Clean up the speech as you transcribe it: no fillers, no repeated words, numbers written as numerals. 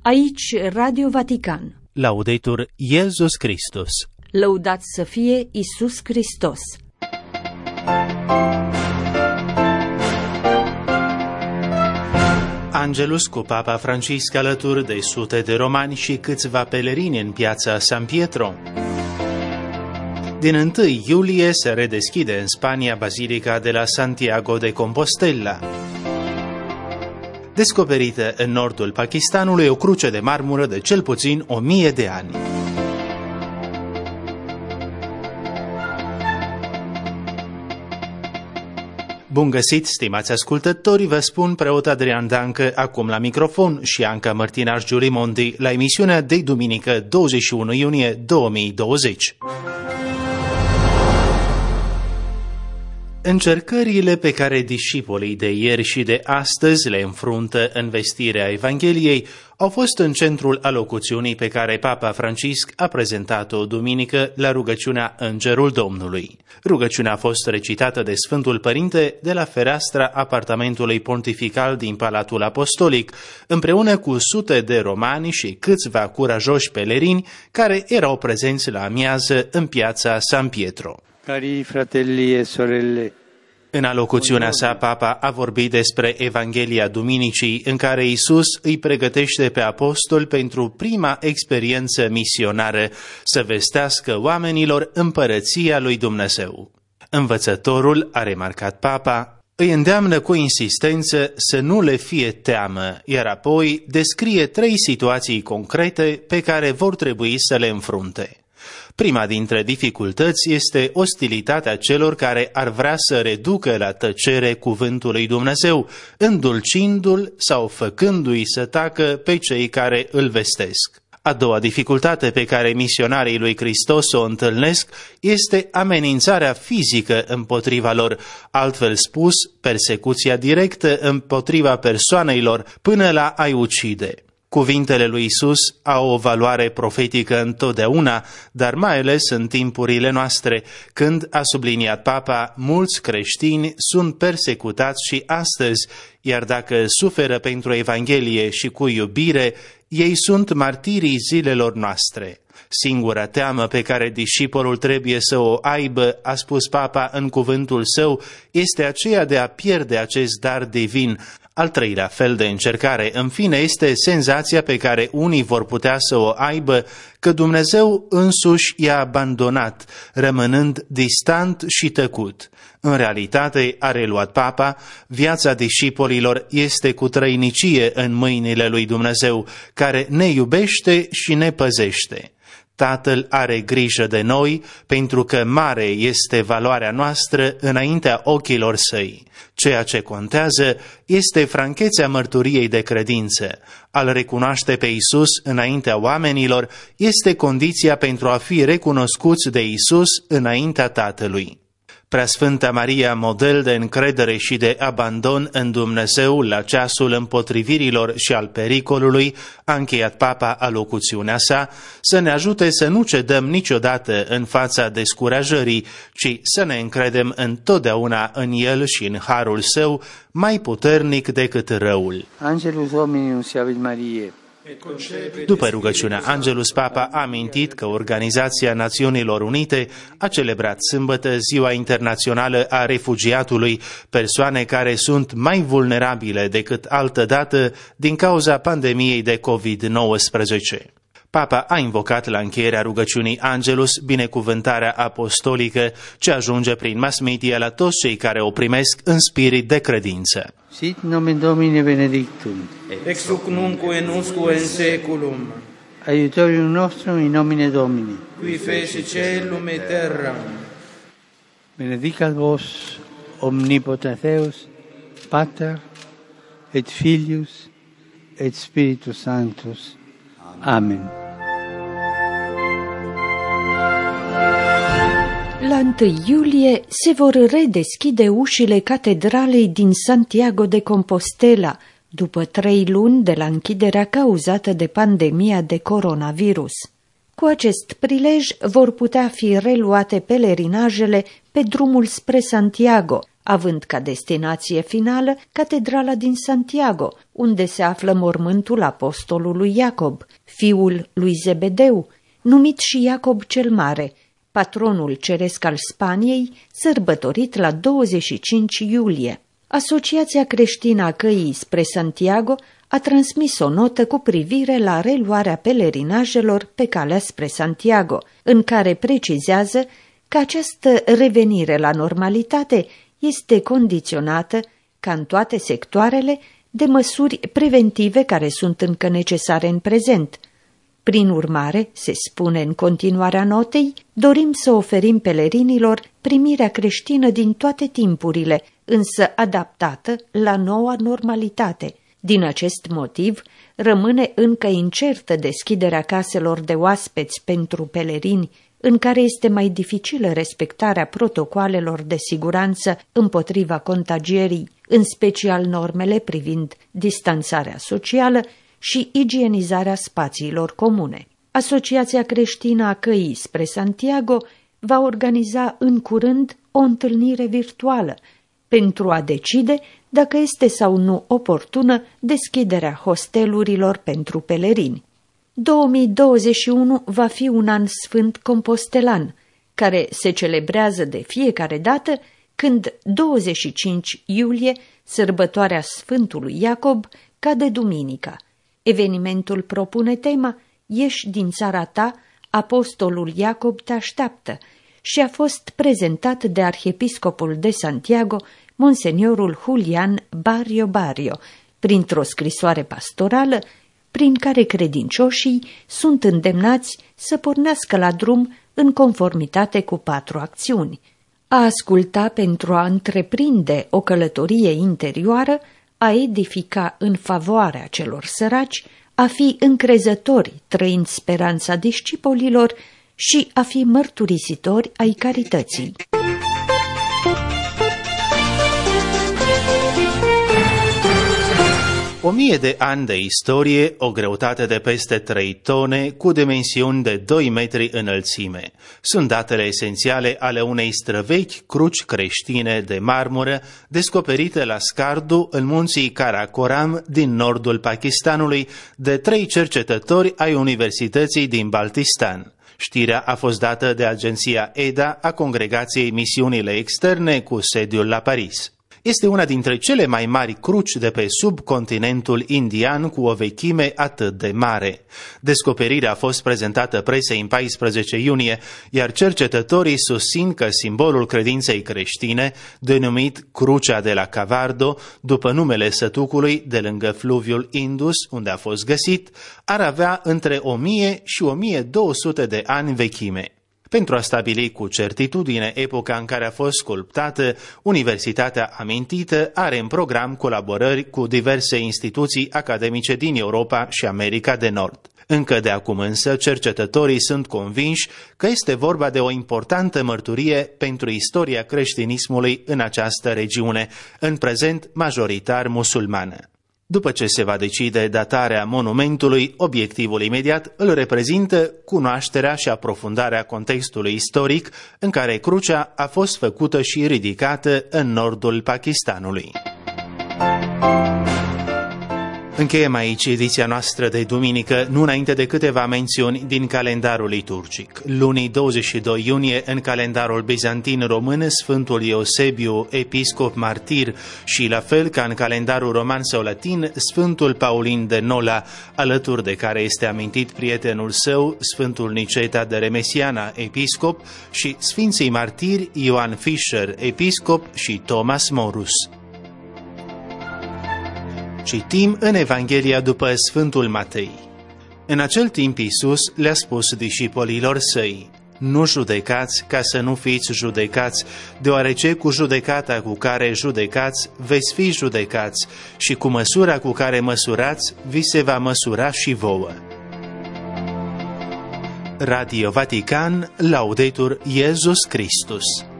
Aici Radio Vatican. Laudetur Iesus Christus. Lăudat să fie Iisus Hristos. Angelus cu Papa Francisc alături de sute de romani și câțiva pelerini în piața San Pietro. Din 1 iulie se redeschide în Spania Bazilica de la Santiago de Compostela. Descoperită în nordul Pakistanului o cruce de marmură de cel puțin 1000 de ani. Bun găsit, stimați ascultători, vă spun preot Adrian Dancă acum la microfon și Anca Mărtinaș Giulimondi la emisiunea de duminică 21 iunie 2020. Încercările pe care discipolii de ieri și de astăzi le înfruntă în vestirea Evangheliei au fost în centrul alocuțiunii pe care Papa Francisc a prezentat-o duminică la rugăciunea Îngerul Domnului. Rugăciunea a fost recitată de Sfântul Părinte de la fereastra apartamentului pontifical din Palatul Apostolic, împreună cu sute de romani și câțiva curajoși pelerini care erau prezenți la amiază în piața San Pietro. Cari fratelli e sorelle. În alocuțiunea sa, Papa a vorbit despre Evanghelia Duminicii, în care Iisus îi pregătește pe apostoli pentru prima experiență misionară, să vestească oamenilor împărăția lui Dumnezeu. Învățătorul, a remarcat Papa, îi îndeamnă cu insistență să nu le fie teamă, iar apoi descrie 3 situații concrete pe care vor trebui să le înfrunte. Prima dintre dificultăți este ostilitatea celor care ar vrea să reducă la tăcere cuvântul lui Dumnezeu, îndulcindu-l sau făcându-i să tacă pe cei care îl vestesc. A doua dificultate pe care misionarii lui Hristos o întâlnesc este amenințarea fizică împotriva lor, altfel spus, persecuția directă împotriva persoanei lor până la a-i ucide. Cuvintele lui Iisus au o valoare profetică întotdeauna, dar mai ales în timpurile noastre, când, a subliniat Papa, mulți creștini sunt persecutați și astăzi, iar dacă suferă pentru Evanghelie și cu iubire, ei sunt martirii zilelor noastre. Singura teamă pe care discipolul trebuie să o aibă, a spus Papa în cuvântul său, este aceea de a pierde acest dar divin. Al treilea fel de încercare, în fine, este senzația pe care unii vor putea să o aibă că Dumnezeu însuși i-a abandonat, rămânând distant și tăcut. În realitate, a reluat Papa, viața discipolilor este cu trăinicie în mâinile lui Dumnezeu, care ne iubește și ne păzește. Tatăl are grijă de noi, pentru că mare este valoarea noastră înaintea ochilor săi. Ceea ce contează este franchețea mărturiei de credință. A-L recunoaște pe Iisus înaintea oamenilor este condiția pentru a fi recunoscuți de Iisus înaintea Tatălui. Preasfânta Maria, model de încredere și de abandon în Dumnezeu la ceasul împotrivirilor și al pericolului, a încheiat Papa alocuțiunea sa, să ne ajute să nu cedăm niciodată în fața descurajării, ci să ne încredem întotdeauna în El și în harul Său, mai puternic decât răul. Angelus Dominus Ave Mariae. După rugăciunea Angelus, Papa a amintit că Organizația Națiunilor Unite a celebrat sâmbătă Ziua Internațională a Refugiatului, persoane care sunt mai vulnerabile decât altădată din cauza pandemiei de COVID-19. Papa a invocat la încheierea rugăciunii Angelus binecuvântarea apostolică ce ajunge prin mass media la toți cei care o primesc în spirit de credință. Sit nomen Domini benedictum. Ex hoc nunc et usque in saeculum. Aiutorium nostrum in nomine Domini. Qui fece caelum et terram. Benedicat vos omnipotens Deus, Pater et Filius et Spiritus Sanctus. Amen. La 1 iulie se vor redeschide ușile catedralei din Santiago de Compostela, după 3 luni de la închiderea cauzată de pandemia de coronavirus. Cu acest prilej vor putea fi reluate pelerinajele pe drumul spre Santiago, având ca destinație finală catedrala din Santiago, unde se află mormântul apostolului Iacob, fiul lui Zebedeu, numit și Iacob cel Mare, patronul ceresc al Spaniei, sărbătorit la 25 iulie. Asociația creștină a Căii spre Santiago a transmis o notă cu privire la reluarea pelerinajelor pe calea spre Santiago, în care precizează că această revenire la normalitate este condiționată, ca în toate sectoarele, de măsuri preventive care sunt încă necesare în prezent. Prin urmare, se spune în continuarea notei, dorim să oferim pelerinilor primirea creștină din toate timpurile, însă adaptată la noua normalitate. Din acest motiv, rămâne încă incertă deschiderea caselor de oaspeți pentru pelerini, în care este mai dificilă respectarea protocoalelor de siguranță împotriva contagierii, în special normele privind distanțarea socială și igienizarea spațiilor comune. Asociația creștină a Căii spre Santiago va organiza în curând o întâlnire virtuală pentru a decide dacă este sau nu oportună deschiderea hostelurilor pentru pelerini. 2021 va fi un an sfânt compostelan, care se celebrează de fiecare dată când 25 iulie, sărbătoarea Sfântului Iacob, cade duminica. Evenimentul propune tema "Ieși din țara ta, apostolul Iacob te așteaptă" și a fost prezentat de arhiepiscopul de Santiago, monseniorul Julian Barrio, printr-o scrisoare pastorală, prin care credincioșii sunt îndemnați să pornească la drum în conformitate cu 4 acțiuni: a asculta pentru a întreprinde o călătorie interioară, a edifica în favoarea celor săraci, a fi încrezători trăind speranța discipolilor și a fi mărturisitori ai carității. O 1000 de ani de istorie, o greutate de peste 3 tone, cu dimensiuni de 2 metri înălțime. Sunt datele esențiale ale unei străvechi cruci creștine de marmură descoperite la Skardu, în munții Karakoram, din nordul Pakistanului, de 3 cercetători ai Universității din Baltistan. Știrea a fost dată de agenția EDA a Congregației Misiunile Externe cu sediul la Paris. Este una dintre cele mai mari cruci de pe subcontinentul indian cu o vechime atât de mare. Descoperirea a fost prezentată presei în 14 iunie, iar cercetătorii susțin că simbolul credinței creștine, denumit Crucea de la Cavardo, după numele sătucului de lângă fluviul Indus, unde a fost găsit, ar avea între 1000 și 1200 de ani vechime. Pentru a stabili cu certitudine epoca în care a fost sculptată, Universitatea amintită are în program colaborări cu diverse instituții academice din Europa și America de Nord. Încă de acum însă, cercetătorii sunt convinși că este vorba de o importantă mărturie pentru istoria creștinismului în această regiune, în prezent majoritar musulmană. După ce se va decide datarea monumentului, obiectivul imediat îl reprezintă cunoașterea și aprofundarea contextului istoric în care crucea a fost făcută și ridicată în nordul Pakistanului. Încheiem aici ediția noastră de duminică, nu înainte de câteva mențiuni din calendarul liturgic. Lunii 22 iunie, în calendarul bizantin român, Sfântul Eusebiu, episcop martir, și la fel ca în calendarul roman sau latin, Sfântul Paulin de Nola, alături de care este amintit prietenul său, Sfântul Niceta de Remesiana, episcop, și Sfinții martiri Ioan Fischer, episcop, și Thomas Morus. Citim în Evanghelia după Sfântul Matei. În acel timp Iisus le-a spus discipolilor săi: nu judecați ca să nu fiți judecați, deoarece cu judecata cu care judecați veți fi judecați și cu măsura cu care măsurați vi se va măsura și vouă. Radio Vatican, Laudetur Iesus Christus.